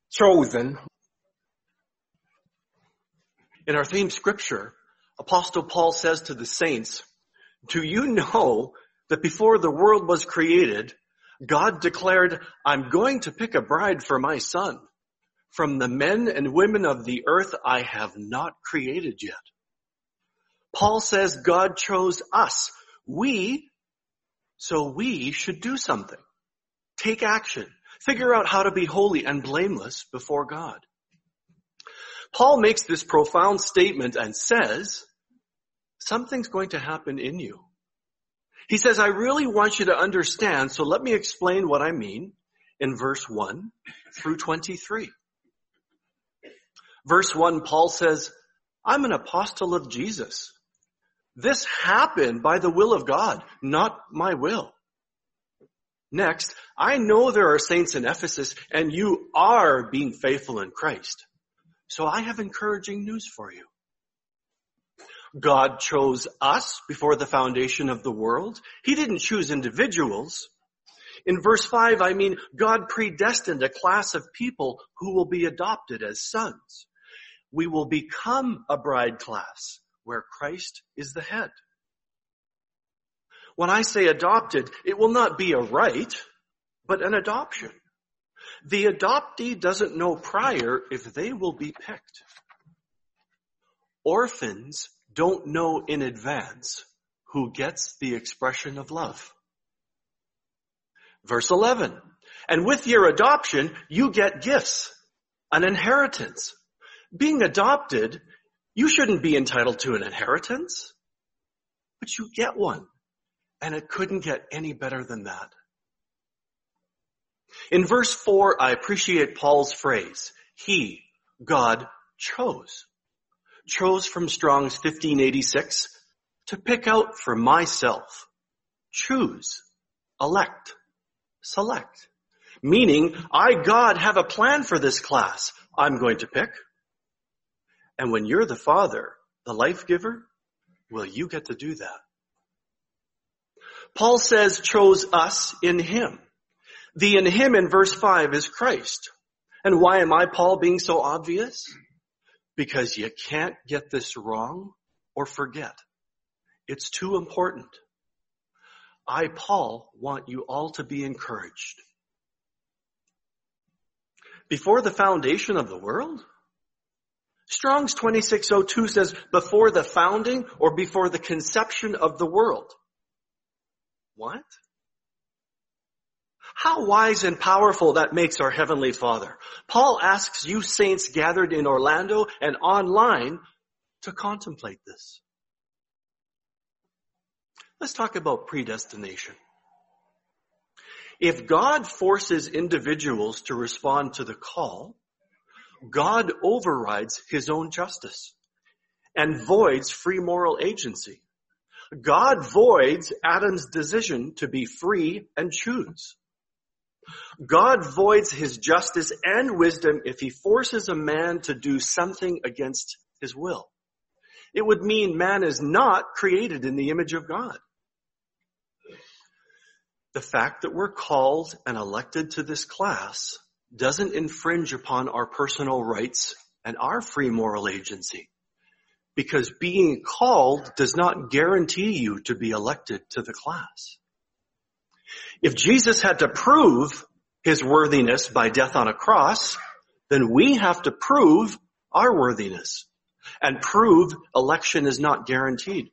chosen. In our theme scripture, Apostle Paul says to the saints, do you know that before the world was created, God declared, I'm going to pick a bride for my son. From the men and women of the earth I have not created yet. Paul says God chose us. So we should do something. Take action. Figure out how to be holy and blameless before God. Paul makes this profound statement and says, something's going to happen in you. He says, I really want you to understand, so let me explain what I mean in verse 1 through 23. Verse 1, Paul says, I'm an apostle of Jesus. This happened by the will of God, not my will. Next, I know there are saints in Ephesus, and you are being faithful in Christ. So I have encouraging news for you. God chose us before the foundation of the world. He didn't choose individuals. In verse 5, God predestined a class of people who will be adopted as sons. We will become a bride class where Christ is the head. When I say adopted, it will not be a right, but an adoption. The adoptee doesn't know prior if they will be picked. Orphans don't know in advance who gets the expression of love. Verse 11, and with your adoption, you get gifts, an inheritance. Being adopted, you shouldn't be entitled to an inheritance, but you get one. And it couldn't get any better than that. In verse 4, I appreciate Paul's phrase, he, God, chose. Chose from Strong's 1586 to pick out for myself. Choose, elect, select. Meaning, I, God, have a plan for this class I'm going to pick. And when you're the Father, the life giver, well, you get to do that. Paul says chose us in him. The in him in verse 5 is Christ. And why am I, Paul, being so obvious? Because you can't get this wrong or forget. It's too important. I, Paul, want you all to be encouraged. Before the foundation of the world? Strong's 2602 says before the founding or before the conception of the world. What? How wise and powerful that makes our Heavenly Father. Paul asks you saints gathered in Orlando and online to contemplate this. Let's talk about predestination. If God forces individuals to respond to the call, God overrides his own justice and voids free moral agency. God voids Adam's decision to be free and choose. God voids his justice and wisdom if he forces a man to do something against his will. It would mean man is not created in the image of God. The fact that we're called and elected to this class doesn't infringe upon our personal rights and our free moral agency. Because being called does not guarantee you to be elected to the class. If Jesus had to prove his worthiness by death on a cross, then we have to prove our worthiness and prove election is not guaranteed.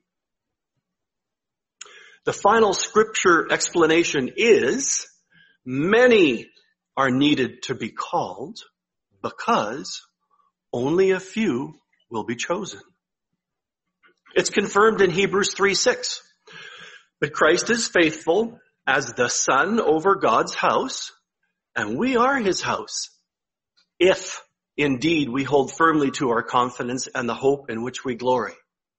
The final scripture explanation is many are needed to be called because only a few will be chosen. It's confirmed in Hebrews 3:6. But Christ is faithful as the Son over God's house, and we are his house, if indeed we hold firmly to our confidence and the hope in which we glory.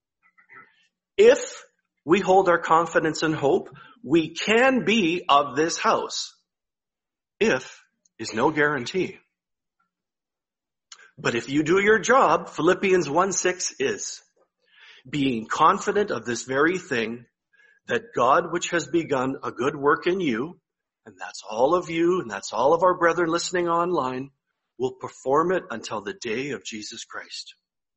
If we hold our confidence and hope, we can be of this house. If is no guarantee. But if you do your job, Philippians 1:6 is being confident of this very thing, that God which has begun a good work in you, and that's all of you, and that's all of our brethren listening online, will perform it until the day of Jesus Christ.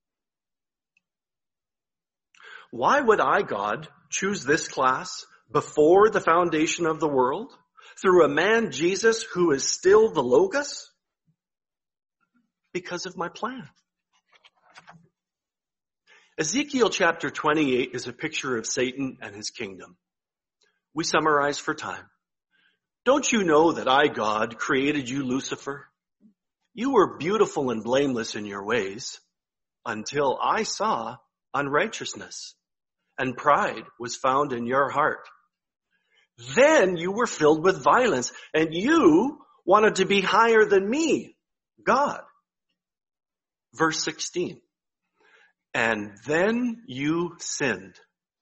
Why would I, God, choose this class before the foundation of the world through a man, Jesus, who is still the Logos? Because of my plan. Ezekiel chapter 28 is a picture of Satan and his kingdom. We summarize for time. Don't you know that I, God, created you, Lucifer? You were beautiful and blameless in your ways until I saw unrighteousness and pride was found in your heart. Then you were filled with violence and you wanted to be higher than me, God. Verse 16. And then you sinned.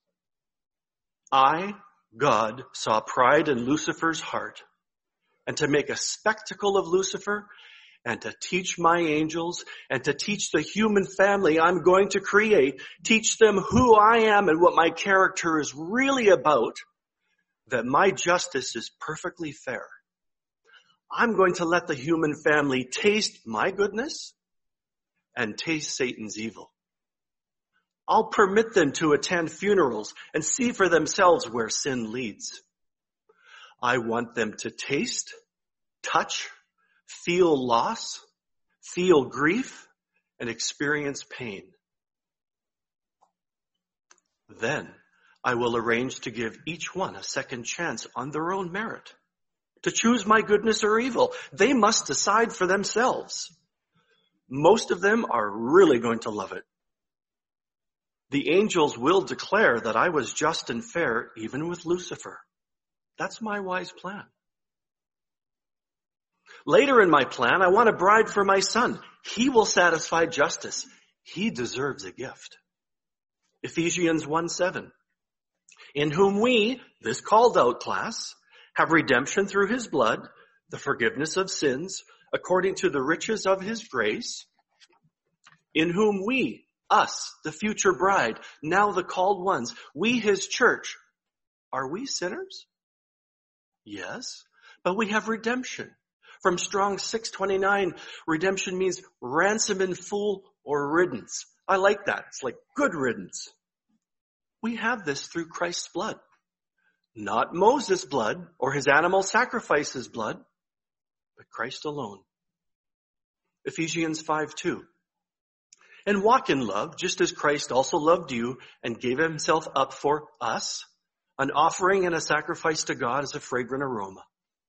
I, God, saw pride in Lucifer's heart, and to make a spectacle of Lucifer, and to teach my angels, and to teach the human family I'm going to create, teach them who I am and what my character is really about, that my justice is perfectly fair. I'm going to let the human family taste my goodness and taste Satan's evil. I'll permit them to attend funerals and see for themselves where sin leads. I want them to taste, touch, feel loss, feel grief, and experience pain. Then I will arrange to give each one a second chance on their own merit, to choose my goodness or evil. They must decide for themselves. Most of them are really going to love it. The angels will declare that I was just and fair even with Lucifer. That's my wise plan. Later in my plan, I want a bride for my son. He will satisfy justice. He deserves a gift. Ephesians 1:7. In whom we, this called out class, have redemption through his blood, the forgiveness of sins, according to the riches of his grace, in whom we, us, the future bride, now the called ones, we his church, are we sinners? Yes, but we have redemption. From Strong's 629, redemption means ransom in full or riddance. I like that. It's like good riddance. We have this through Christ's blood. Not Moses' blood or his animal sacrifices blood, but Christ alone. Ephesians 5:2. And walk in love, just as Christ also loved you and gave himself up for us, an offering and a sacrifice to God as a fragrant aroma.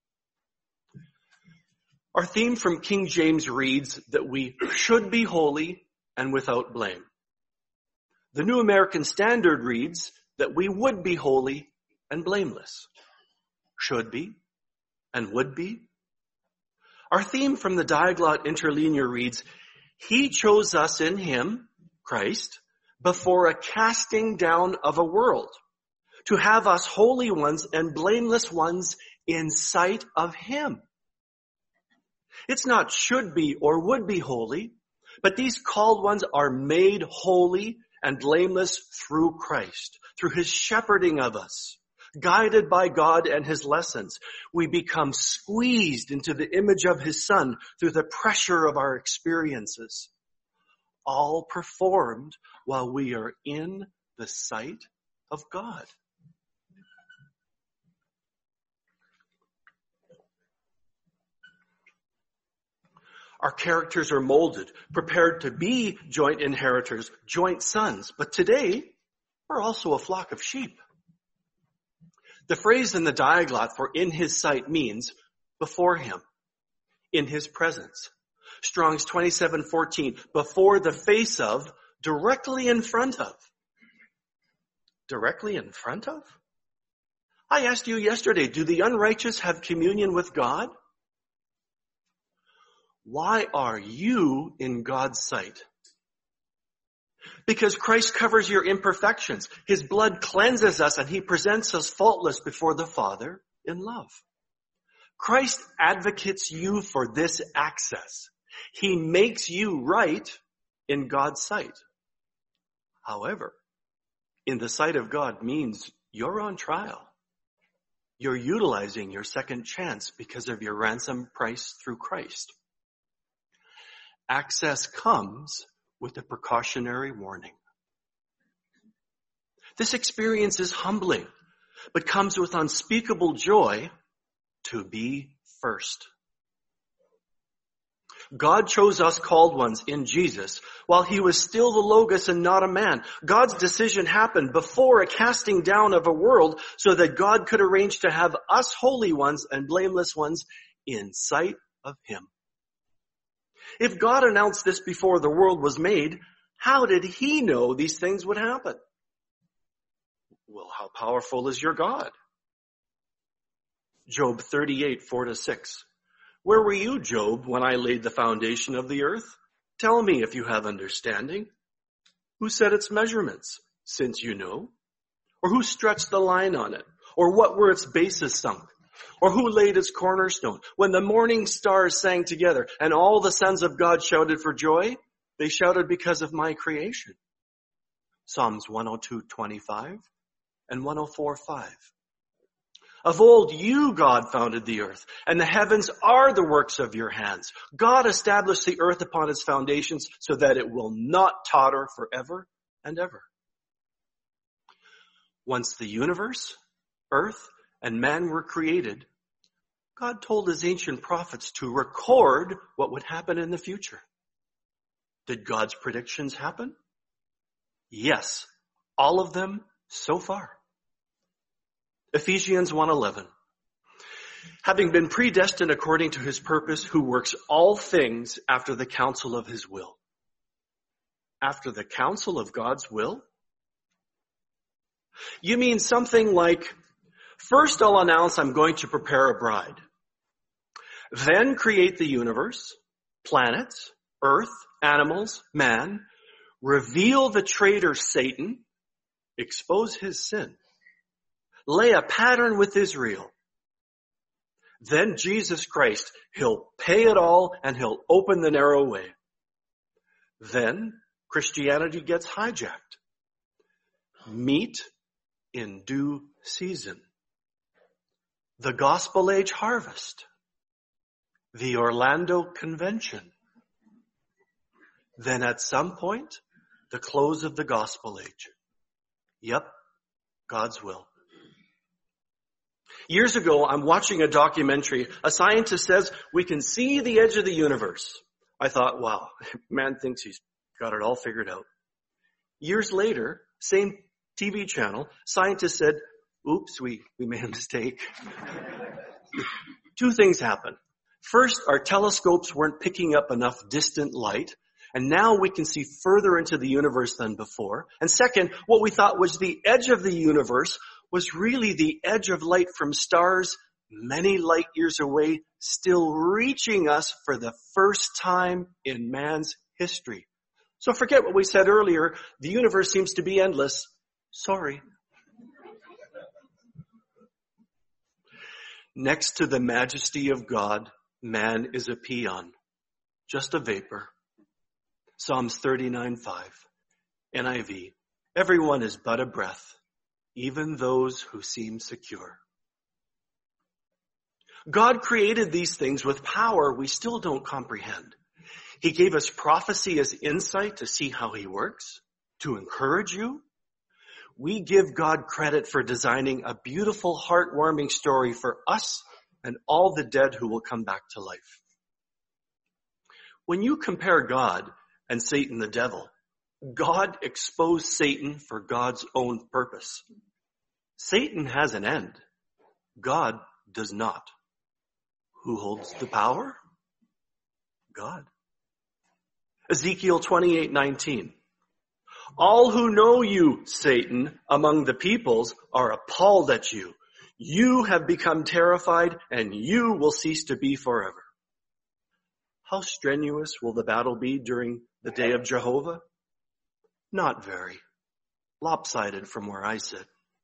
Our theme from King James reads that we should be holy and without blame. The New American Standard reads that we would be holy and blameless. Should be and would be. Our theme from the Diaglott Interlinear reads, He chose us in him, Christ, before a casting down of a world, to have us holy ones and blameless ones in sight of him. It's not should be or would be holy, but these called ones are made holy and blameless through Christ, through his shepherding of us. Guided by God and his lessons, we become squeezed into the image of his Son through the pressure of our experiences, all performed while we are in the sight of God. Our characters are molded, prepared to be joint inheritors, joint sons. But today, we're also a flock of sheep. The phrase in the Diaglott for in his sight means before him, in his presence. Strong's 27:14, before the face of, directly in front of. Directly in front of? I asked you yesterday, do the unrighteous have communion with God? Why are you in God's sight? Because Christ covers your imperfections. His blood cleanses us and he presents us faultless before the Father in love. Christ advocates you for this access. He makes you right in God's sight. However, in the sight of God means you're on trial. You're utilizing your second chance because of your ransom price through Christ. access comes with a precautionary warning. This experience is humbling, but comes with unspeakable joy to be first. God chose us called ones in Jesus while he was still the Logos and not a man. God's decision happened before a casting down of a world so that God could arrange to have us holy ones and blameless ones in sight of him. If God announced this before the world was made, how did he know these things would happen? Well, how powerful is your God? Job 38, 4-6. Where were you, Job, when I laid the foundation of the earth? Tell me if you have understanding. Who set its measurements, since you know? Or who stretched the line on it? Or what were its bases sunk? Or who laid its cornerstone? When the morning stars sang together and all the sons of God shouted for joy, they shouted because of my creation. Psalms 102:25 and 104:5. Of old you, God, founded the earth, and the heavens are the works of your hands. God established the earth upon its foundations so that it will not totter forever and ever. Once the universe, earth, and man were created, God told his ancient prophets to record what would happen in the future. Did God's predictions happen? Yes, all of them so far. Ephesians 1:11. Having been predestined according to his purpose, who works all things after the counsel of his will. After the counsel of God's will? You mean something like, first I'll announce I'm going to prepare a bride. Then create the universe, planets, earth, animals, man, reveal the traitor Satan, expose his sin, lay a pattern with Israel. Then Jesus Christ, he'll pay it all and he'll open the narrow way. Then Christianity gets hijacked. Meet in due season. The Gospel Age harvest. The Orlando Convention. Then at some point, the close of the Gospel Age. Yep, God's will. Years ago, I'm watching a documentary. A scientist says we can see the edge of the universe. I thought, wow, man thinks he's got it all figured out. Years later, same TV channel, scientists said, oops, we made a mistake. Two things happened. First, our telescopes weren't picking up enough distant light, and now we can see further into the universe than before. And second, what we thought was the edge of the universe was really the edge of light from stars many light years away, still reaching us for the first time in man's history. So forget what we said earlier. The universe seems to be endless. Sorry. Next to the majesty of God, man is a peon, just a vapor. Psalms 39:5, NIV. Everyone is but a breath, even those who seem secure. God created these things with power we still don't comprehend. He gave us prophecy as insight to see how he works, to encourage you. We give God credit for designing a beautiful, heartwarming story for us and all the dead who will come back to life. When you compare God and Satan the devil, God exposed Satan for God's own purpose. Satan has an end. God does not. Who holds the power? God. Ezekiel 28:19. All who know you, Satan, among the peoples are appalled at you. You have become terrified and you will cease to be forever. How strenuous will the battle be during the day of Jehovah? Not very. Lopsided from where I sit.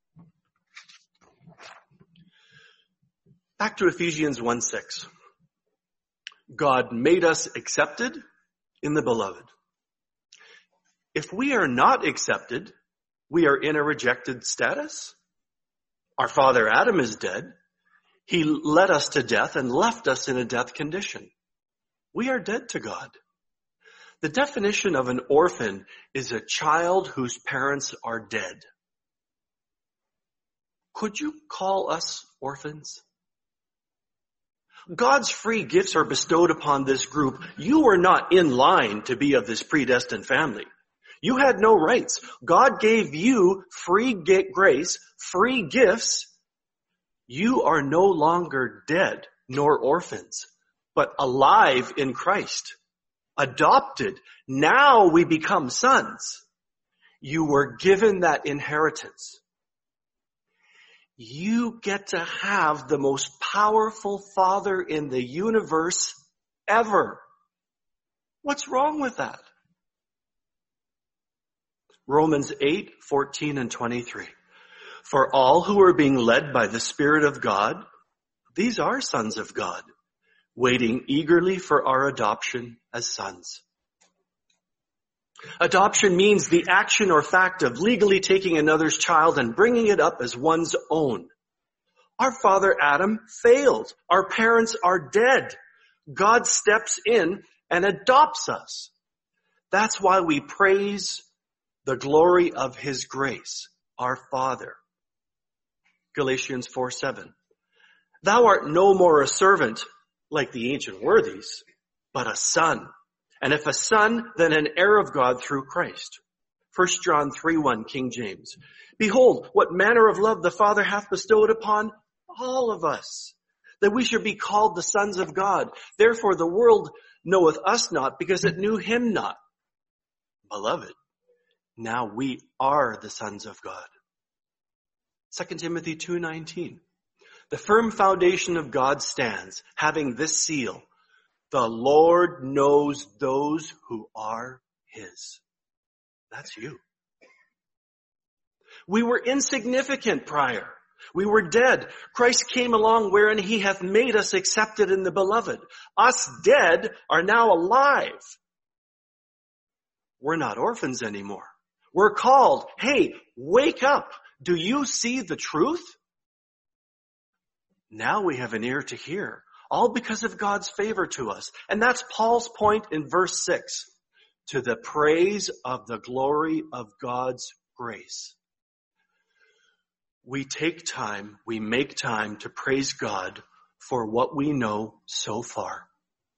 Back to Ephesians 1:6. God made us accepted in the beloved. If we are not accepted, we are in a rejected status. Our father Adam is dead. He led us to death and left us in a death condition. We are dead to God. The definition of an orphan is a child whose parents are dead. Could you call us orphans? God's free gifts are bestowed upon this group. You were not in line to be of this predestined family. You had no rights. God gave you free grace, free gifts. You are no longer dead nor orphans, but alive in Christ. Adopted. Now we become sons. You were given that inheritance. You get to have the most powerful father in the universe ever. What's wrong with that? Romans 8:14 and 23. For all who are being led by the Spirit of God, these are sons of God, waiting eagerly for our adoption as sons. Adoption means the action or fact of legally taking another's child and bringing it up as one's own. Our father Adam failed. Our parents are dead. God steps in and adopts us. That's why we praise the glory of his grace, our Father. Galatians 4:7. Thou art no more a servant like the ancient worthies, but a son. And if a son, then an heir of God through Christ. 1 John 3:1, King James. Behold, what manner of love the Father hath bestowed upon all of us, that we should be called the sons of God. Therefore the world knoweth us not, because it knew him not. Beloved, now we are the sons of God. 2 Timothy 2:19. The firm foundation of God stands, having this seal: the Lord knows those who are his. That's you. We were insignificant prior. We were dead. Christ came along wherein he hath made us accepted in the beloved. Us dead are now alive. We're not orphans anymore. We're called, hey, wake up. Do you see the truth? Now we have an ear to hear, all because of God's favor to us. And that's Paul's point in verse 6, to the praise of the glory of God's grace. We take time, we make time to praise God for what we know so far.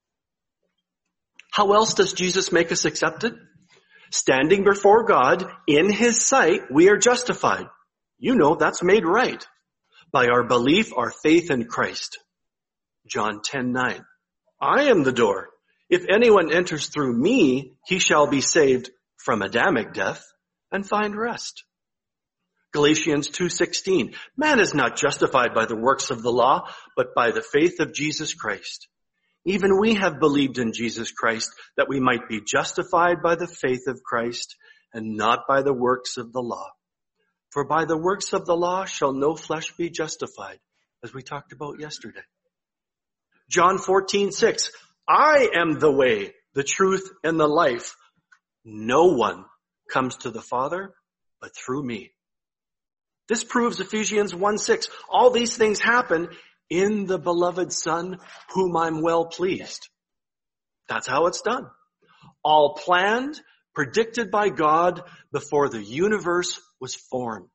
How else does Jesus make us accepted? Standing before God in his sight, we are justified. You know, that's made right by our belief, our faith in Christ. John 10:9. I am the door. If anyone enters through me, he shall be saved from Adamic death and find rest. Galatians 2:16. Man is not justified by the works of the law, but by the faith of Jesus Christ. Even we have believed in Jesus Christ, that we might be justified by the faith of Christ and not by the works of the law. For by the works of the law shall no flesh be justified, as we talked about yesterday. John 14:6. I am the way, the truth, and the life. No one comes to the Father but through me. This proves Ephesians 1:6. All these things happen in the beloved Son, whom I'm well pleased. That's how it's done. All planned, predicted by God before the universe was formed.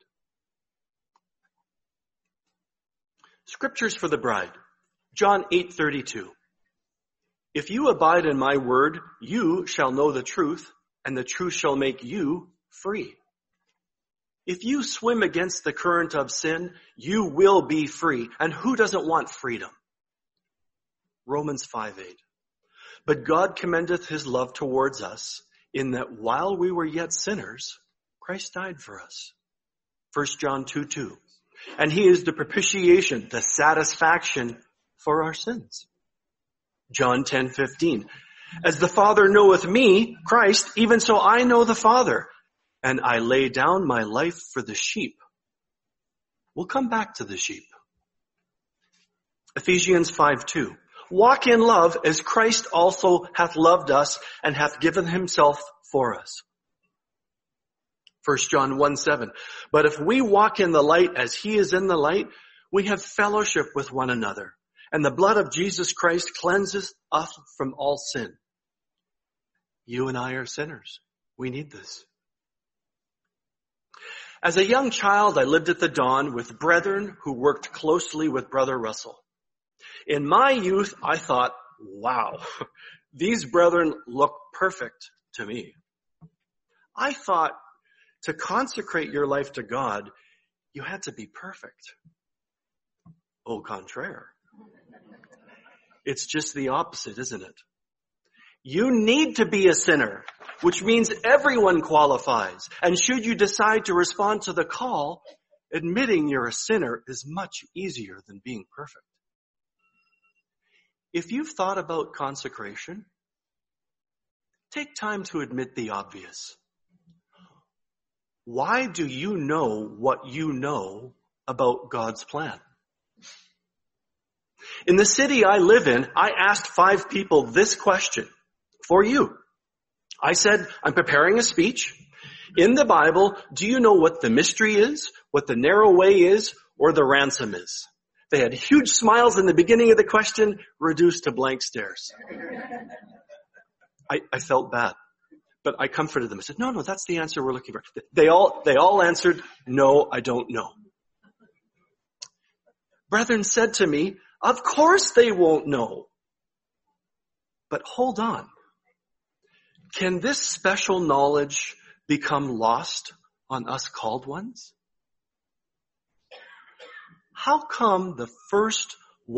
Scriptures for the bride. John 8:32. If you abide in my word, you shall know the truth, and the truth shall make you free. If you swim against the current of sin, you will be free. And who doesn't want freedom? Romans 5:8. But God commendeth his love towards us, in that while we were yet sinners, Christ died for us. 1 John 2:2. And he is the propitiation, the satisfaction for our sins. John 10:15. As the Father knoweth me, Christ, even so I know the Father, and I lay down my life for the sheep. We'll come back to the sheep. Ephesians 5:2. Walk in love as Christ also hath loved us and hath given himself for us. 1 John 1:7. But if we walk in the light as he is in the light, we have fellowship with one another. And the blood of Jesus Christ cleanses us from all sin. You and I are sinners. We need this. As a young child, I lived at the Dawn with brethren who worked closely with Brother Russell. In my youth, I thought, wow, these brethren look perfect to me. I thought to consecrate your life to God, you had to be perfect. Au contraire. It's just the opposite, isn't it? You need to be a sinner, which means everyone qualifies. And should you decide to respond to the call, admitting you're a sinner is much easier than being perfect. If you've thought about consecration, take time to admit the obvious. Why do you know what you know about God's plan? In the city I live in, I asked 5 people this question for you. I said, I'm preparing a speech. In the Bible, do you know what the mystery is, what the narrow way is, or the ransom is? They had huge smiles in the beginning of the question, reduced to blank stares. I felt bad, but I comforted them. I said, no, that's the answer we're looking for. They all answered, no, I don't know. Brethren said to me, of course they won't know. But hold on. Can this special knowledge become lost on us called ones? How come the first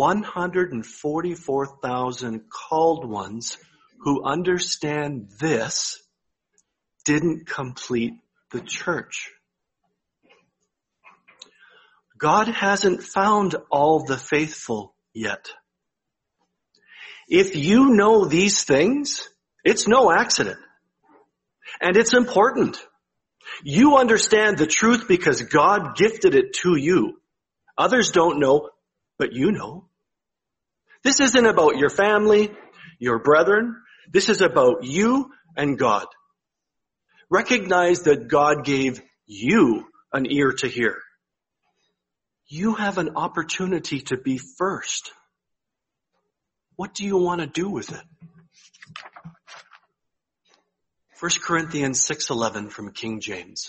144,000 called ones who understand this didn't complete the church? God hasn't found all the faithful yet. If you know these things, it's no accident. And it's important. You understand the truth because God gifted it to you. Others don't know, but you know. This isn't about your family, your brethren. This is about you and God. Recognize that God gave you an ear to hear. You have an opportunity to be first. What do you want to do with it? 1 Corinthians 6:11 from King James.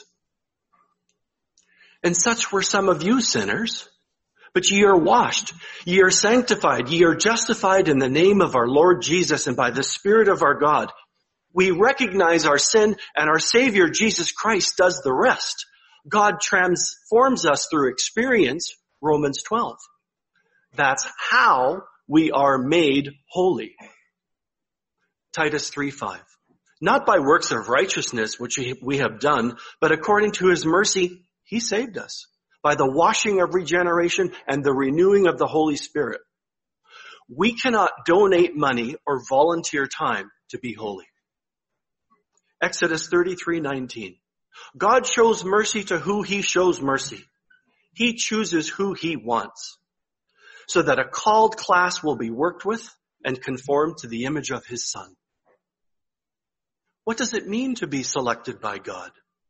And such were some of you sinners, but ye are washed, ye are sanctified, ye are justified in the name of our Lord Jesus and by the Spirit of our God. We recognize our sin and our Savior Jesus Christ does the rest. God transforms us through experience, Romans 12. That's how we are made holy. Titus 3:5. Not by works of righteousness which we have done, but according to his mercy, he saved us by the washing of regeneration and the renewing of the Holy Spirit. We cannot donate money or volunteer time to be holy. Exodus 33:19. God shows mercy to who he shows mercy. He chooses who he wants, so that a called class will be worked with and conformed to the image of his Son. What does it mean to be selected by God?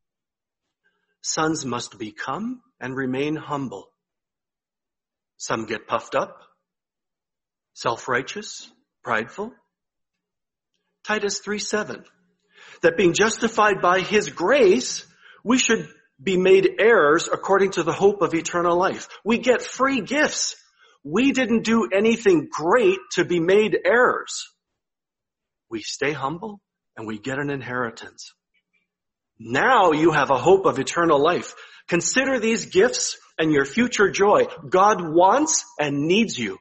Sons must become and remain humble. Some get puffed up, self-righteous, prideful. Titus 3:7. That being justified by his grace, we should be made heirs according to the hope of eternal life. We get free gifts. We didn't do anything great to be made heirs. We stay humble and we get an inheritance. Now you have a hope of eternal life. Consider these gifts and your future joy. God wants and needs you.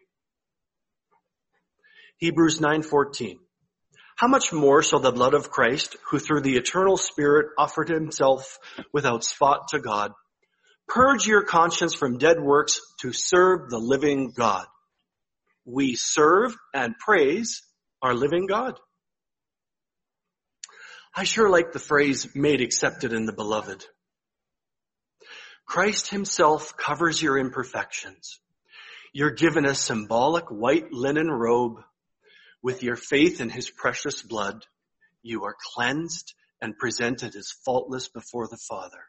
Hebrews 9:14. How much more shall the blood of Christ, who through the eternal Spirit offered himself without spot to God, purge your conscience from dead works to serve the living God? We serve and praise our living God. I sure like the phrase, made accepted in the beloved. Christ himself covers your imperfections. You're given a symbolic white linen robe. With your faith in his precious blood, you are cleansed and presented as faultless before the Father.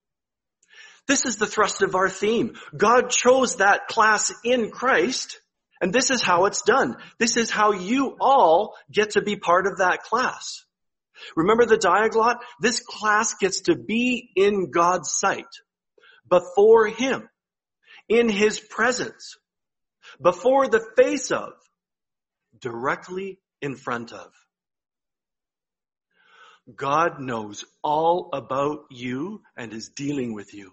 This is the thrust of our theme. God chose that class in Christ, And this is how it's done. This is how you all get to be part of that class. Remember the diaglott? This class gets to be in God's sight, before Him, in His presence, before the face of, directly in front of. God knows all about you and is dealing with you.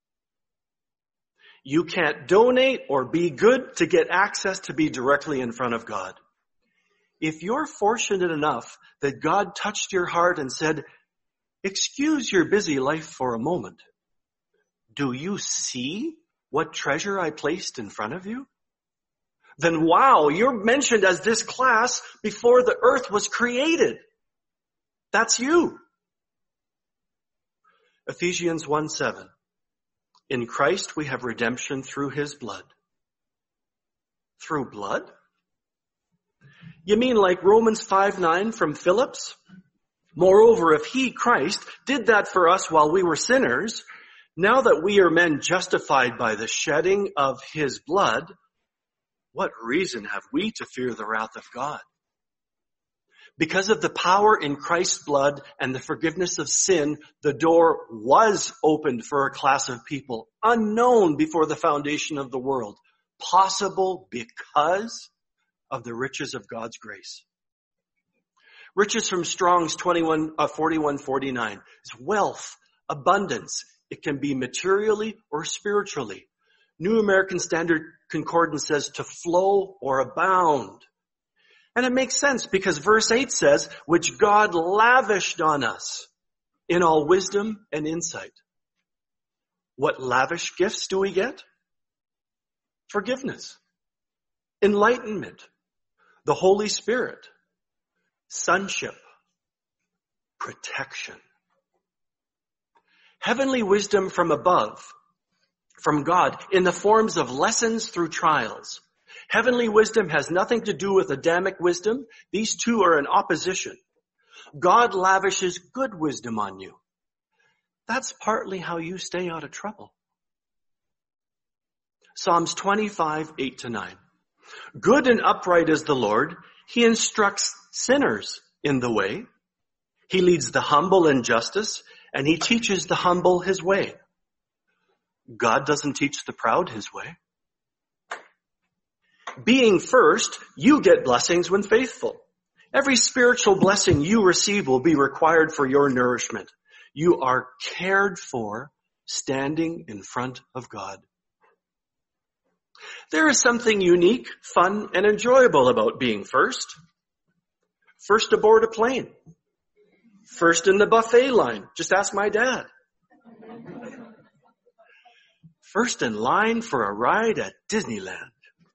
You can't donate or be good to get access to be directly in front of God. If you're fortunate enough that God touched your heart and said, excuse your busy life for a moment, do you see what treasure I placed in front of you? Then wow, you're mentioned as this class before the earth was created. That's you. Ephesians 1:7. In Christ we have redemption through His blood. Through blood? You mean like Romans 5:9 from Phillips? Moreover, if He, Christ, did that for us while we were sinners, now that we are men justified by the shedding of His blood, what reason have we to fear the wrath of God? Because of the power in Christ's blood and the forgiveness of sin, the door was opened for a class of people unknown before the foundation of the world, possible because of the riches of God's grace. Riches from Strong's 4149 is wealth, abundance. It can be materially or spiritually. New American Standard Concordance says to flow or abound. And it makes sense because verse 8 says, which God lavished on us in all wisdom and insight. What lavish gifts do we get? Forgiveness, enlightenment, the Holy Spirit, sonship, protection. Heavenly wisdom from above, from God, in the forms of lessons through trials. Heavenly wisdom has nothing to do with Adamic wisdom. These two are in opposition. God lavishes good wisdom on you. That's partly how you stay out of trouble. Psalms 25:8-9. Good and upright is the Lord. He instructs sinners in the way. He leads the humble in justice, and He teaches the humble His way. God doesn't teach the proud His way. Being first, you get blessings when faithful. Every spiritual blessing you receive will be required for your nourishment. You are cared for standing in front of God. There is something unique, fun, and enjoyable about being first. First aboard a plane. First in the buffet line. Just ask my dad. First in line for a ride at Disneyland.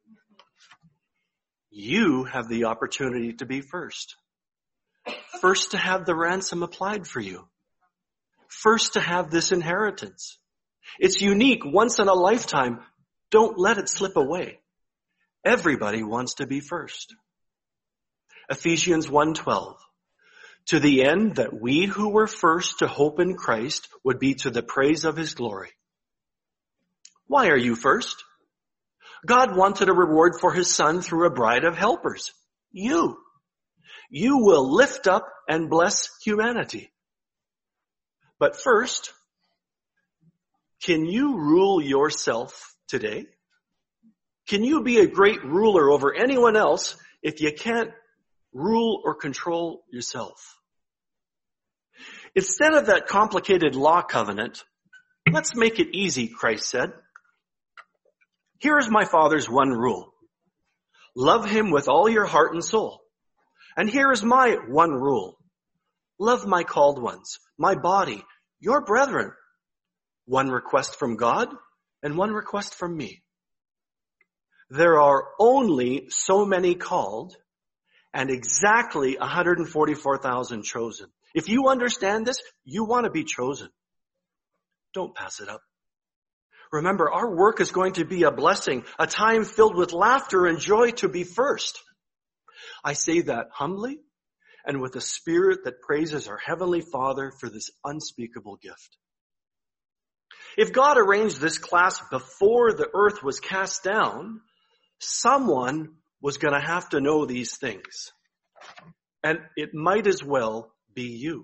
You have the opportunity to be first. First to have the ransom applied for you. First to have this inheritance. It's unique, once in a lifetime. Don't let it slip away. Everybody wants to be first. Ephesians 1:12. To the end that we who were first to hope in Christ would be to the praise of His glory. Why are you first? God wanted a reward for His Son through a bride of helpers. You. You will lift up and bless humanity. But first, can you rule yourself today? Can you be a great ruler over anyone else if you can't rule or control yourself? Instead of that complicated law covenant, let's make it easy, Christ said. Here is my Father's one rule. Love Him with all your heart and soul. And here is my one rule. Love my called ones, my body, your brethren. One request from God and one request from me. There are only so many called and exactly 144,000 chosen. If you understand this, you want to be chosen. Don't pass it up. Remember, our work is going to be a blessing, a time filled with laughter and joy to be first. I say that humbly and with a spirit that praises our Heavenly Father for this unspeakable gift. If God arranged this class before the earth was cast down, Someone was going to have to know these things. And it might as well be you.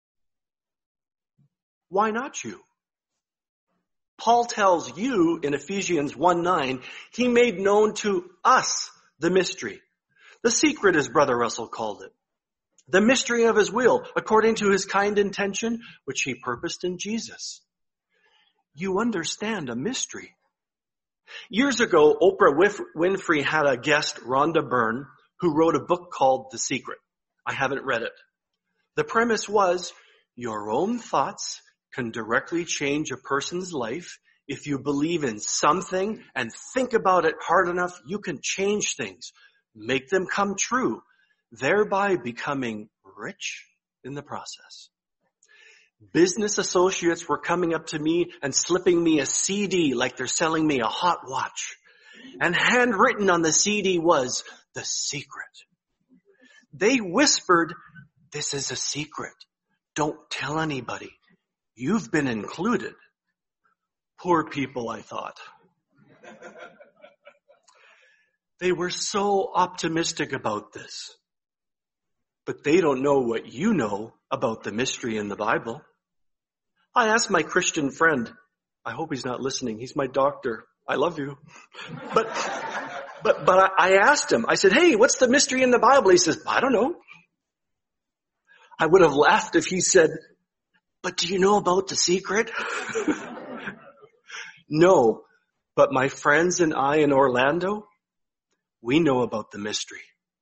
Why not you? Paul tells you in Ephesians 1:9, he made known to us the mystery. The secret, as Brother Russell called it. The mystery of his will, according to his kind intention, which he purposed in Jesus. You understand a mystery. Years ago, Oprah Winfrey had a guest, Rhonda Byrne, who wrote a book called The Secret. I haven't read it. The premise was, your own thoughts can directly change a person's life. If you believe in something and think about it hard enough, you can change things, make them come true, thereby becoming rich in the process. Business associates were coming up to me and slipping me a CD like they're selling me a hot watch. And handwritten on the CD was The Secret. They whispered, this is a secret. Don't tell anybody. You've been included. Poor people, I thought. They were so optimistic about this. But they don't know what you know about the mystery in the Bible. I asked my Christian friend, I hope he's not listening, he's my doctor, I love you. But I asked him, I said, hey, what's the mystery in the Bible? He says, I don't know. I would have laughed if he said, but do you know about the secret? No, but my friends and I in Orlando, we know about the mystery.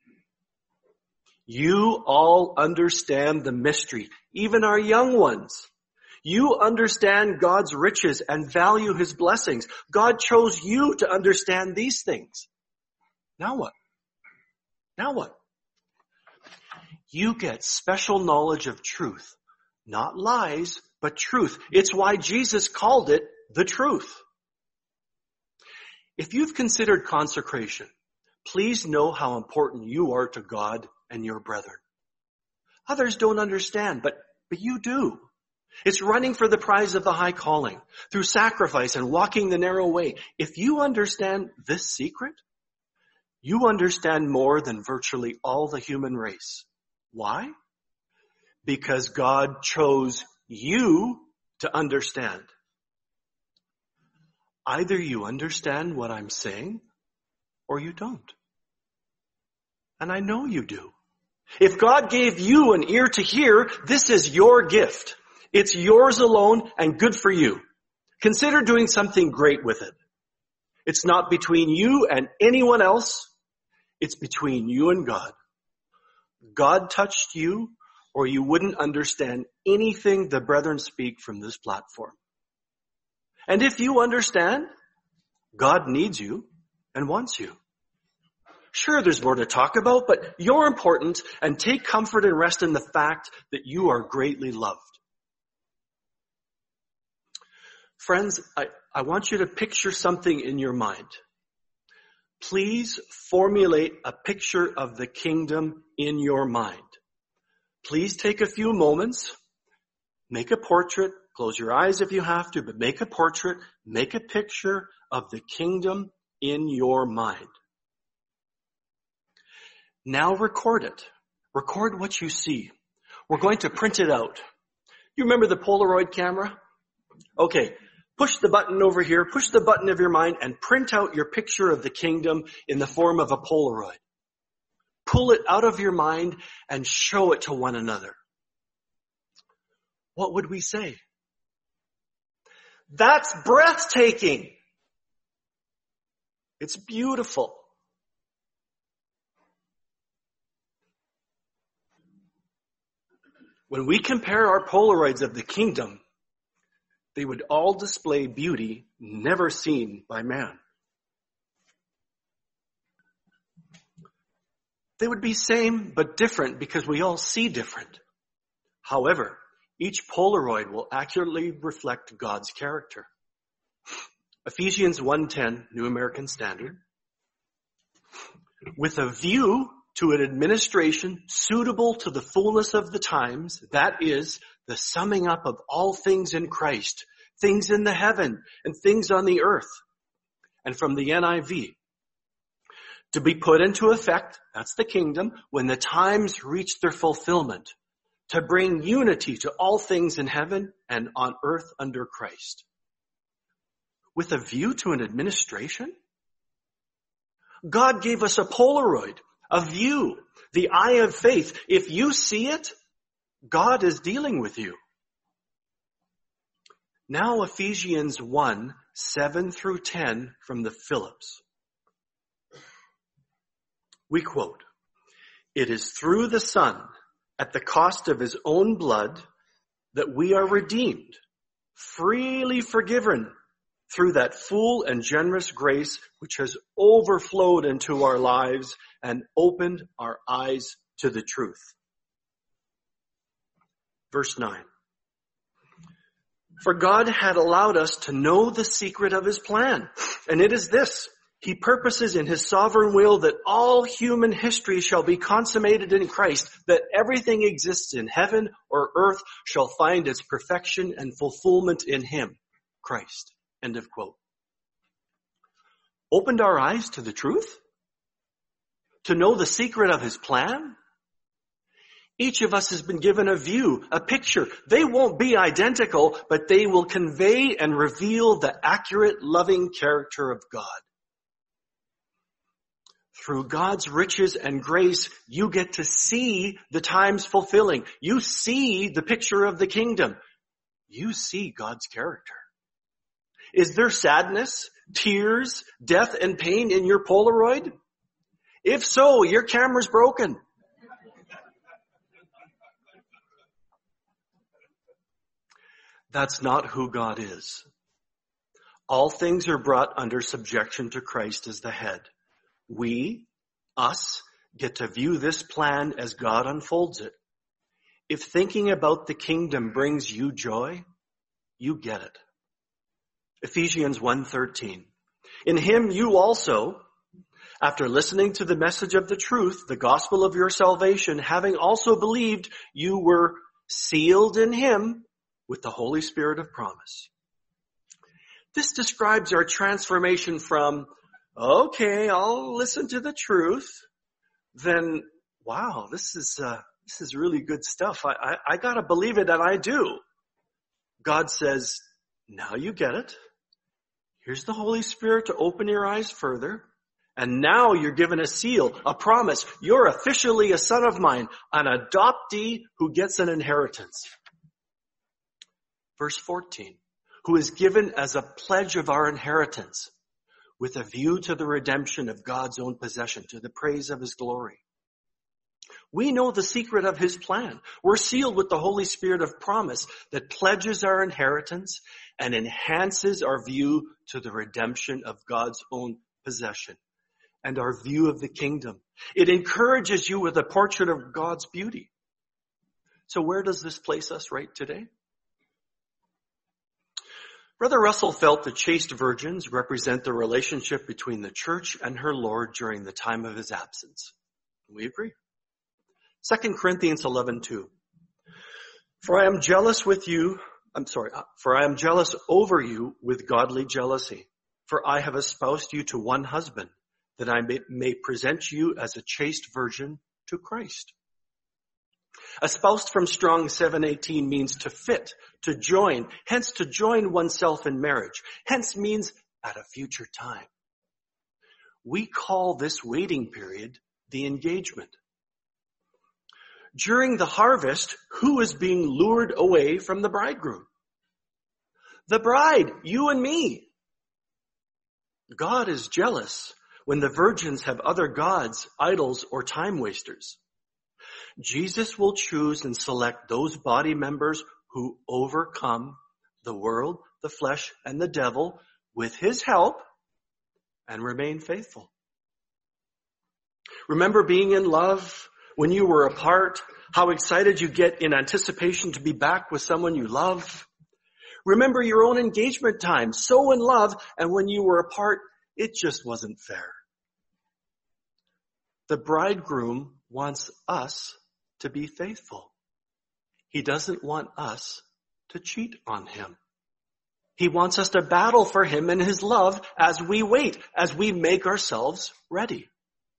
You all understand the mystery, even our young ones. You understand God's riches and value his blessings. God chose you to understand these things. Now what? Now what? You get special knowledge of truth. Not lies, but truth. It's why Jesus called it the truth. If you've considered consecration, please know how important you are to God and your brethren. Others don't understand, but you do. It's running for the prize of the high calling through sacrifice and walking the narrow way. If you understand this secret, you understand more than virtually all the human race. Why? Because God chose you to understand. Either you understand what I'm saying or you don't. And I know you do. If God gave you an ear to hear, this is your gift. It's yours alone and good for you. Consider doing something great with it. It's not between you and anyone else. It's between you and God. God touched you, or you wouldn't understand anything the brethren speak from this platform. And if you understand, God needs you and wants you. Sure, there's more to talk about, but you're important, and take comfort and rest in the fact that you are greatly loved. Friends, I want you to picture something in your mind. Please formulate a picture of the kingdom in your mind. Please take a few moments, make a portrait, close your eyes if you have to, but make a portrait, make a picture of the kingdom in your mind. Now record it. Record what you see. We're going to print it out. You remember the Polaroid camera? Okay, push the button over here, push the button of your mind and print out your picture of the kingdom in the form of a Polaroid. Pull it out of your mind and show it to one another. What would we say? That's breathtaking. It's beautiful. When we compare our Polaroids of the kingdom, they would all display beauty never seen by man. They would be same but different because we all see different. However, each Polaroid will accurately reflect God's character. Ephesians 1:10, New American Standard. With a view to an administration suitable to the fullness of the times, that is, the summing up of all things in Christ, things in the heaven and things on the earth. And from the NIV, to be put into effect, that's the kingdom, when the times reach their fulfillment, to bring unity to all things in heaven and on earth under Christ. With a view to an administration? God gave us a Polaroid, a view, the eye of faith. If you see it, God is dealing with you. Now Ephesians 1, 7 through 10 from the Phillips. We quote, "It is through the Son, at the cost of his own blood, that we are redeemed, freely forgiven through that full and generous grace which has overflowed into our lives and opened our eyes to the truth." Verse 9. "For God had allowed us to know the secret of his plan, and it is this: he purposes in his sovereign will that all human history shall be consummated in Christ, that everything exists in heaven or earth shall find its perfection and fulfillment in him, Christ." End of quote. Opened our eyes to the truth? To know the secret of his plan? Each of us has been given a view, a picture. They won't be identical, but they will convey and reveal the accurate, loving character of God. Through God's riches and grace, you get to see the times fulfilling. You see the picture of the kingdom. You see God's character. Is there sadness, tears, death, and pain in your Polaroid? If so, your camera's broken. That's not who God is. All things are brought under subjection to Christ as the head. We, us, get to view this plan as God unfolds it. If thinking about the kingdom brings you joy, you get it. Ephesians 1:13. "In him you also, after listening to the message of the truth, the gospel of your salvation, having also believed, you were sealed in him with the Holy Spirit of promise." This describes our transformation from, okay, I'll listen to the truth, then, wow, this is really good stuff. I gotta believe it, and I do. God says, now you get it. Here's the Holy Spirit to open your eyes further. And now you're given a seal, a promise. You're officially a son of mine, an adoptee who gets an inheritance. Verse 14, "who is given as a pledge of our inheritance, with a view to the redemption of God's own possession, to the praise of his glory." We know the secret of his plan. We're sealed with the Holy Spirit of promise that pledges our inheritance and enhances our view to the redemption of God's own possession and our view of the kingdom. It encourages you with a portrait of God's beauty. So where does this place us right today? Brother Russell felt the chaste virgins represent the relationship between the church and her Lord during the time of his absence. We agree. 2 Corinthians 11:2. For I am jealous over you with godly jealousy. For I have espoused you to one husband, that I may present you as a chaste virgin to Christ. Espoused from Strong 718 means to fit, to join, hence to join oneself in marriage, hence means at a future time. We call this waiting period the engagement. During the harvest, who is being lured away from the bridegroom? The bride, you and me. God is jealous when the virgins have other gods, idols, or time wasters. Jesus will choose and select those body members who overcome the world, the flesh, and the devil with his help and remain faithful. Remember being in love when you were apart, how excited you get in anticipation to be back with someone you love? Remember your own engagement time, so in love, and when you were apart, it just wasn't fair. The bridegroom wants us to be faithful. He doesn't want us to cheat on him. He wants us to battle for him and his love as we wait, as we make ourselves ready.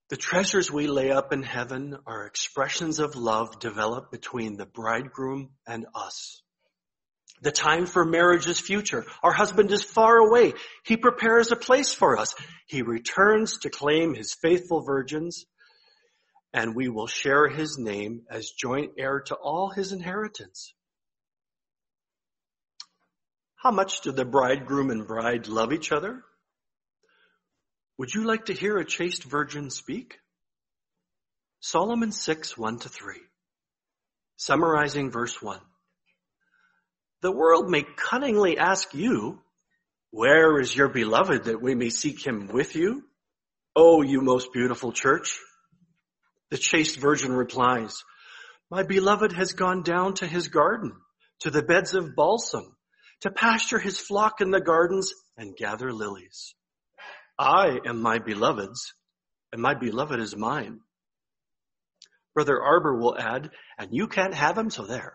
The treasures we lay up in heaven are expressions of love developed between the bridegroom and us. The time for marriage is future. Our husband is far away. He prepares a place for us. He returns to claim his faithful virgins, and we will share his name as joint heir to all his inheritance. How much do the bridegroom and bride love each other? Would you like to hear a chaste virgin speak? Solomon 6, 1-3. Summarizing verse 1. The world may cunningly ask you, where is your beloved that we may seek him with you? O you most beautiful church. The chaste virgin replies, my beloved has gone down to his garden, to the beds of balsam, to pasture his flock in the gardens and gather lilies. I am my beloved's, and my beloved is mine. Brother Arbor will add, and you can't have him, so there.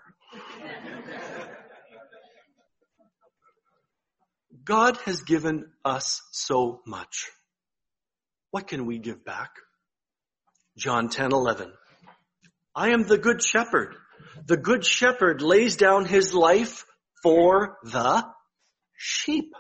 God has given us so much. What can we give back? John 10:11. I am the good shepherd. The good shepherd lays down his life for the sheep.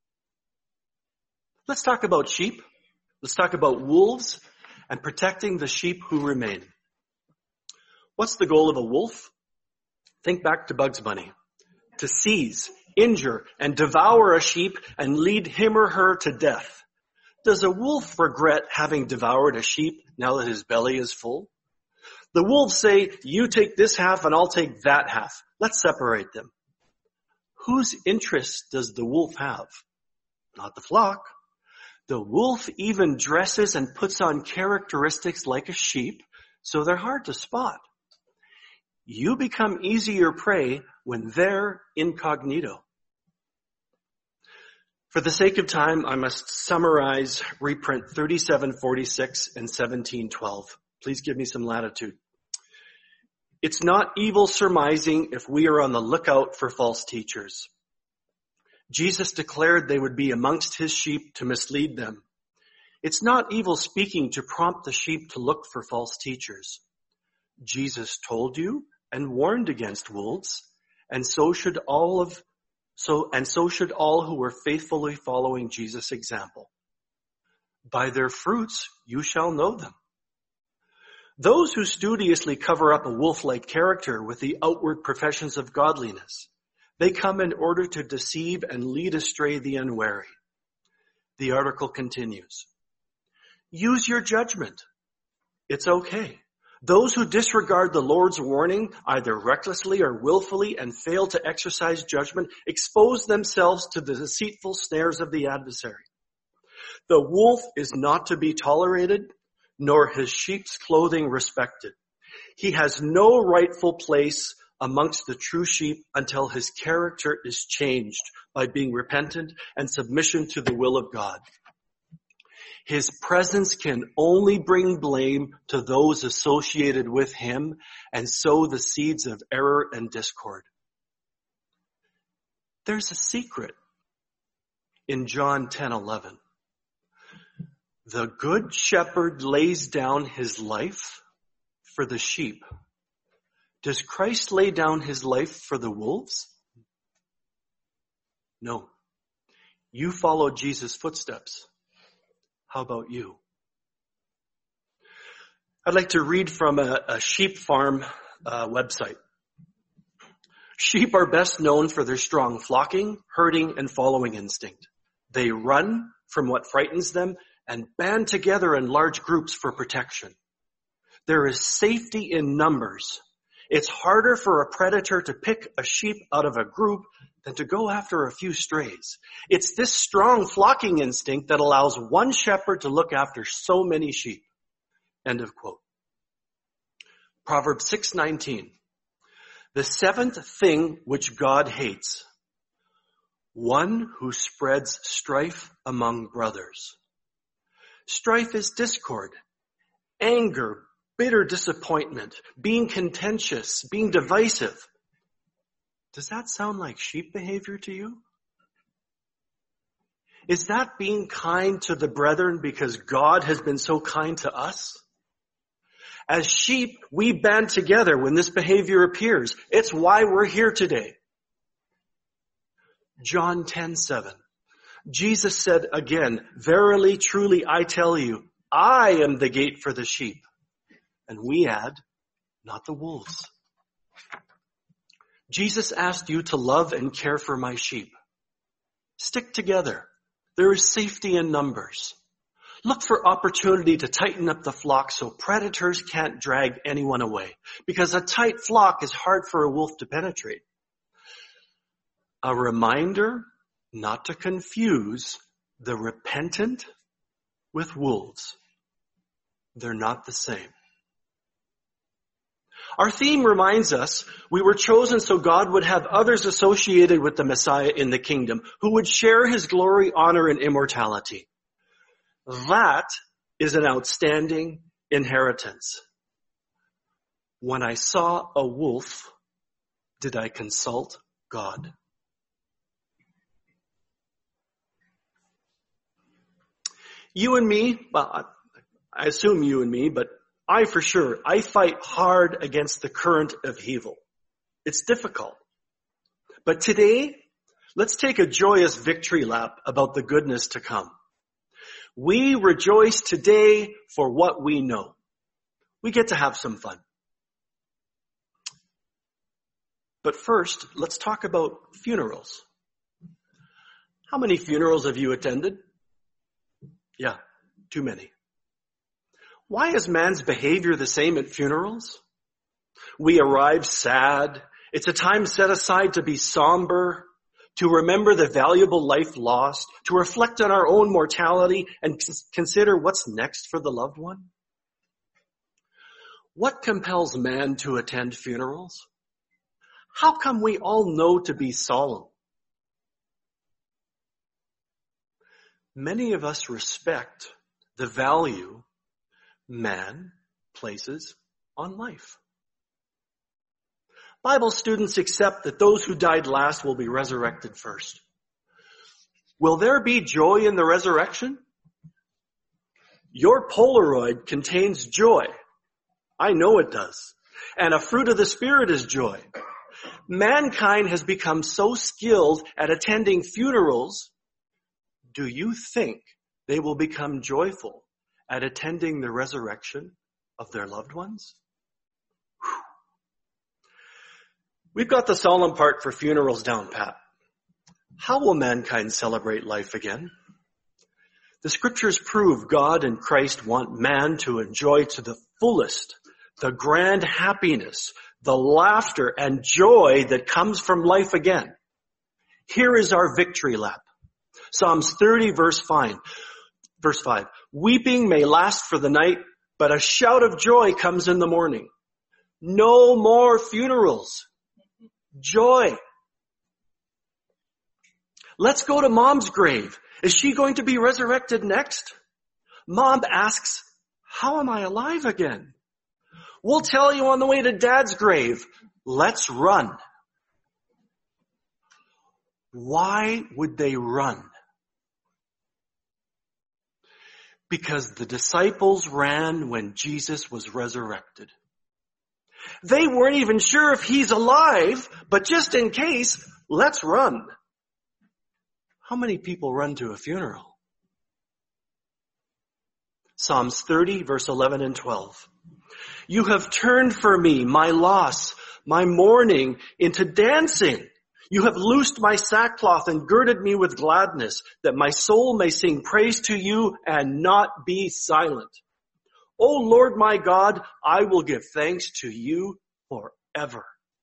Let's talk about sheep. Let's talk about wolves and protecting the sheep who remain. What's the goal of a wolf? Think back to Bugs Bunny. To seize, injure, and devour a sheep and lead him or her to death. Does a wolf regret having devoured a sheep now that his belly is full? The wolves say, you take this half and I'll take that half. Let's separate them. Whose interest does the wolf have? Not the flock. The wolf even dresses and puts on characteristics like a sheep, so they're hard to spot. You become easier prey when they're incognito. For the sake of time, I must summarize reprint 3746 and 1712. Please give me some latitude. It's not evil surmising if we are on the lookout for false teachers. Jesus declared they would be amongst his sheep to mislead them. It's not evil speaking to prompt the sheep to look for false teachers. Jesus told you and warned against wolves, and so should all who were faithfully following Jesus' example. By their fruits you shall know them. Those who studiously cover up a wolf-like character with the outward professions of godliness, they come in order to deceive and lead astray the unwary. The article continues. Use your judgment. It's okay. Those who disregard the Lord's warning, either recklessly or willfully, and fail to exercise judgment, expose themselves to the deceitful snares of the adversary. The wolf is not to be tolerated, nor his sheep's clothing respected. He has no rightful place amongst the true sheep until his character is changed by being repentant and submission to the will of God. His presence can only bring blame to those associated with him and sow the seeds of error and discord. There's a secret in John 10:11. The good shepherd lays down his life for the sheep. Does Christ lay down his life for the wolves? No. You followed Jesus' footsteps. How about you? I'd like to read from a sheep farm website. Sheep are best known for their strong flocking, herding, and following instinct. They run from what frightens them and band together in large groups for protection. There is safety in numbers. It's harder for a predator to pick a sheep out of a group than to go after a few strays. It's this strong flocking instinct that allows one shepherd to look after so many sheep. End of quote. Proverbs 6:19. The seventh thing which God hates, one who spreads strife among brothers. Strife is discord, anger, bitter disappointment, being contentious, being divisive. Does that sound like sheep behavior to you? Is that being kind to the brethren because God has been so kind to us? As sheep, we band together when this behavior appears. It's why we're here today. John 10:7. Jesus said again, "Verily, truly, I tell you, I am the gate for the sheep." And we add, not the wolves. Jesus asked you to love and care for my sheep. Stick together. There is safety in numbers. Look for opportunity to tighten up the flock so predators can't drag anyone away. Because a tight flock is hard for a wolf to penetrate. A reminder not to confuse the repentant with wolves. They're not the same. Our theme reminds us we were chosen so God would have others associated with the Messiah in the kingdom who would share his glory, honor, and immortality. That is an outstanding inheritance. When I saw a wolf, did I consult God? You and me, well, I assume you and me, but I for sure, I fight hard against the current of evil. It's difficult. But today, let's take a joyous victory lap about the goodness to come. We rejoice today for what we know. We get to have some fun. But first, let's talk about funerals. How many funerals have you attended? Yeah, too many. Why is man's behavior the same at funerals? We arrive sad. It's a time set aside to be somber, to remember the valuable life lost, to reflect on our own mortality and consider what's next for the loved one. What compels man to attend funerals? How come we all know to be solemn? Many of us respect the value man places on life. Bible students accept that those who died last will be resurrected first. Will there be joy in the resurrection? Your Polaroid contains joy. I know it does. And a fruit of the Spirit is joy. Mankind has become so skilled at attending funerals. Do you think they will become joyful at attending the resurrection of their loved ones? Whew. We've got the solemn part for funerals down pat. How will mankind celebrate life again? The scriptures prove God and Christ want man to enjoy to the fullest the grand happiness, the laughter and joy that comes from life again. Here is our victory lap. Psalms 30 verse 5. Weeping may last for the night, but a shout of joy comes in the morning. No more funerals. Joy. Let's go to Mom's grave. Is she going to be resurrected next? Mom asks, how am I alive again? We'll tell you on the way to Dad's grave. Let's run. Why would they run? Because the disciples ran when Jesus was resurrected. They weren't even sure if he's alive, but just in case, let's run. How many people run to a funeral? Psalms 30, verse 11 and 12. You have turned for me my loss, my mourning into dancing. You have loosed my sackcloth and girded me with gladness, that my soul may sing praise to you and not be silent. O Lord my God, I will give thanks to you forever.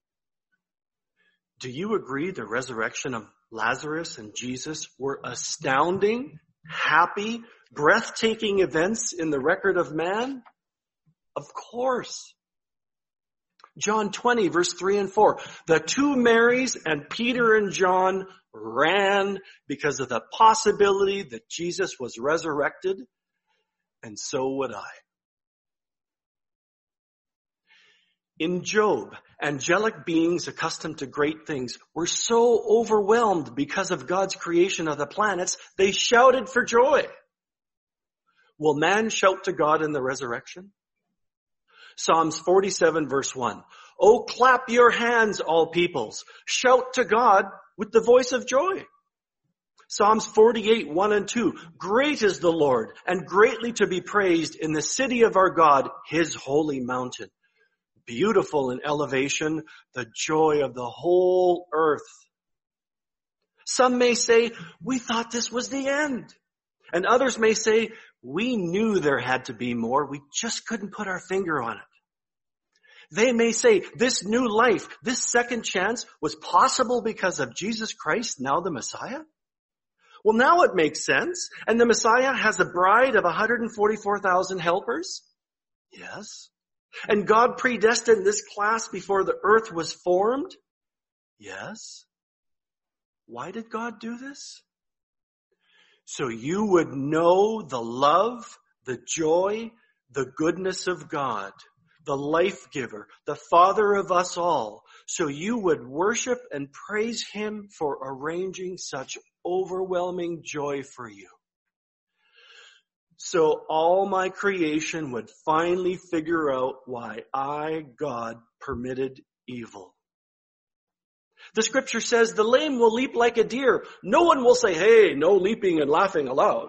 Do you agree the resurrection of Lazarus and Jesus were astounding, happy, breathtaking events in the record of man? Of course. John 20, verse 3 and 4. The two Marys and Peter and John ran because of the possibility that Jesus was resurrected, and so would I. In Job, angelic beings accustomed to great things were so overwhelmed because of God's creation of the planets, they shouted for joy. Will man shout to God in the resurrection? Psalms 47 verse 1. Oh, clap your hands, all peoples. Shout to God with the voice of joy. Psalms 48, 1 and 2. Great is the Lord, and greatly to be praised in the city of our God, his holy mountain. Beautiful in elevation, the joy of the whole earth. Some may say, we thought this was the end. And others may say, we knew there had to be more. We just couldn't put our finger on it. They may say, this new life, this second chance was possible because of Jesus Christ, now the Messiah. Well, now it makes sense. And the Messiah has a bride of 144,000 helpers? Yes. And God predestined this class before the earth was formed? Yes. Why did God do this? So you would know the love, the joy, the goodness of God, the life giver, the Father of us all. So you would worship and praise him for arranging such overwhelming joy for you. So all my creation would finally figure out why I, God, permitted evil. The scripture says the lame will leap like a deer. No one will say, hey, no leaping and laughing aloud.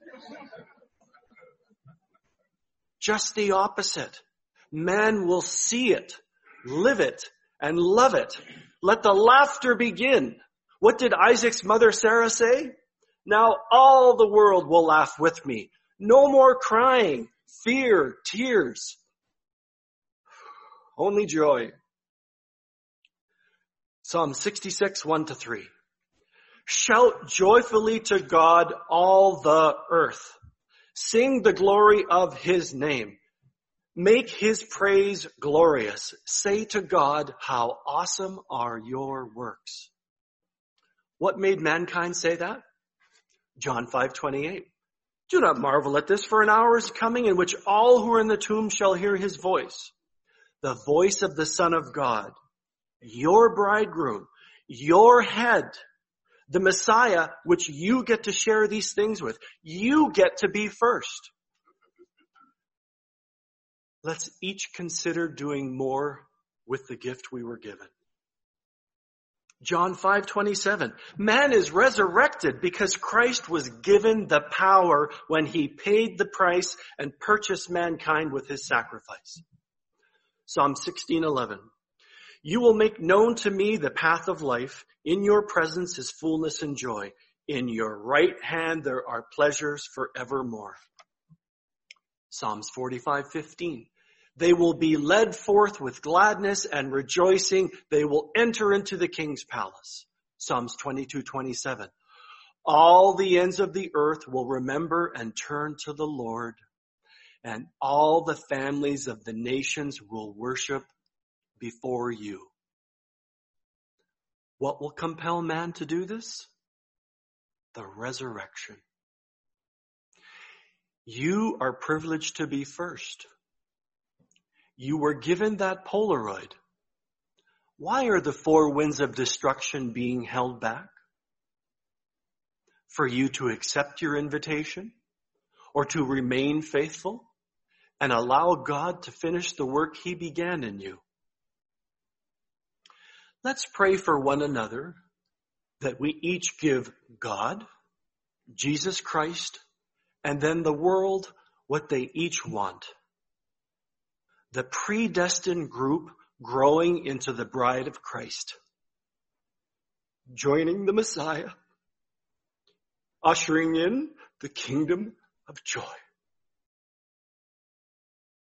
Just the opposite. Man will see it, live it, and love it. Let the laughter begin. What did Isaac's mother Sarah say? Now all the world will laugh with me. No more crying, fear, tears. Only joy. Psalm 66, 1-3. Shout joyfully to God, all the earth. Sing the glory of his name. Make his praise glorious. Say to God, how awesome are your works. What made mankind say that? John 5:28. Do not marvel at this, for an hour is coming in which all who are in the tomb shall hear his voice. The voice of the Son of God, your bridegroom, your head, the Messiah, which you get to share these things with. You get to be first. Let's each consider doing more with the gift we were given. John 5:27. Man is resurrected because Christ was given the power when he paid the price and purchased mankind with his sacrifice. Psalm 16:11. You will make known to me the path of life. In your presence is fullness and joy. In your right hand there are pleasures forevermore. Psalms 45:15. They will be led forth with gladness and rejoicing. They will enter into the king's palace. Psalms 22:27. All the ends of the earth will remember and turn to the Lord, and all the families of the nations will worship before you. What will compel man to do this? The resurrection. You are privileged to be first. You were given that Polaroid. Why are the four winds of destruction being held back? For you to accept your invitation or to remain faithful and allow God to finish the work he began in you. Let's pray for one another that we each give God, Jesus Christ, and then the world what they each want. The predestined group growing into the bride of Christ, joining the Messiah, ushering in the kingdom of joy.